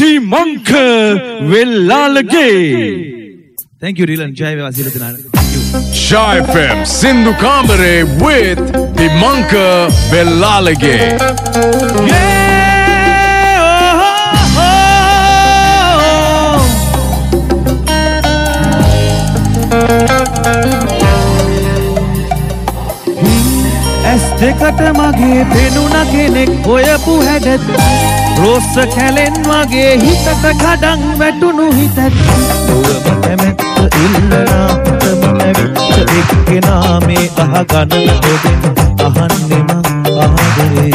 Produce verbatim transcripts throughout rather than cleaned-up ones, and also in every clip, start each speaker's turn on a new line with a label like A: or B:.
A: Dimanka Vellalage.
B: Thank you, Dylan. Jai Veva Silathana.
A: Chai F M Sindhu Kamare with Dimanka Vellalage.
B: Yeah, oh, oh, oh. Es dekat mage penuna kenek hoyapu hadat Ross kalen mage hitata kadang වැටුණු හිතත් ඔබ කැමැත්ත ඉල්ලනා තමැවිච්ච එක්කෙනා මේ අහගන්න ඔබෙන් අහන්නේ මං ආදරේ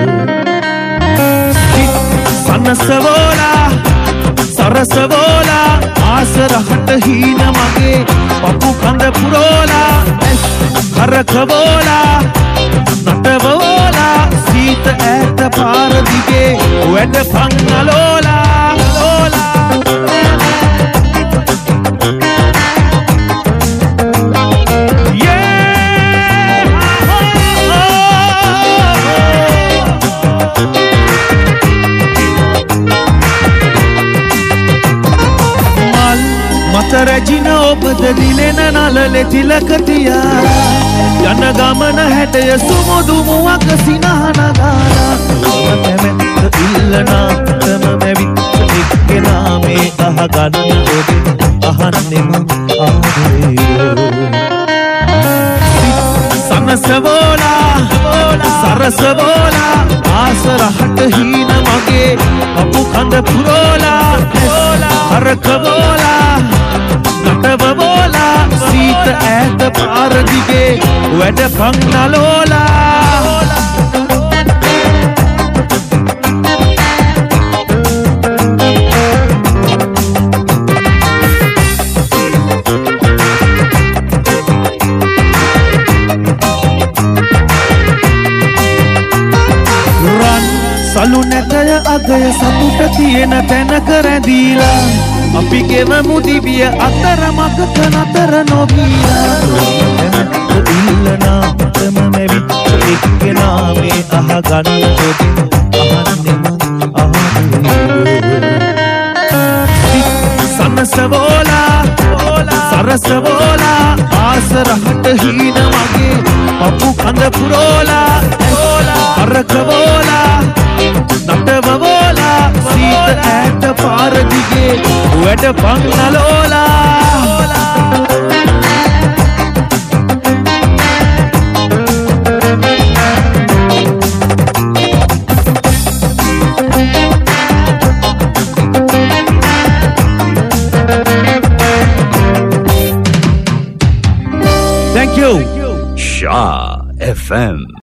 B: සනසවෝලා සරසවෝලා ආසරහට හීන මගේ පපු කඳ පුරෝලා කරකවෝලා නටවෝලා සීත ඈත පාර දිගේ වැඩ පංගලෝලා ලෝලා මතරජින ඔබද දිලෙන නලලෙ තිලකතියා යන ගමන හැටය සුමුදුමුවක සිනහනගාලා ඔබ කැමැත්ත ඉල්ලනා තම මැවිච්ච එක්කෙනා මේ අහගන්න ඔබෙන් අහන්නෙම ආදරේ සනසවෝලා සරසවෝලා ආසරහට හීන මගේ අපු කඳ පුරෝලා හරකවෝලා නටවවෝලා සීත ඈත පාර දිගේ වැඩ පංනලෝලා සලු නැතය අගය සතුට තියෙන තැනක රැඳීලා අපි ගෙවමු දිවිය අතර මගක නතර නොවීලා ඉල්ලනා තම මැවිච්ච එක්කෙනා මේ අහගන්න ඔබෙන් අහන්නෙම ආදරේ සනසවෝලා සරසවෝලා ආසරහට හීන මගේ පපු කඳ පුරෝලා කරකවෝලා නටවවෝලා සීත ඈත පාර දිගේ වැඩ පංනලෝලා
A: Thank you. Shah F M.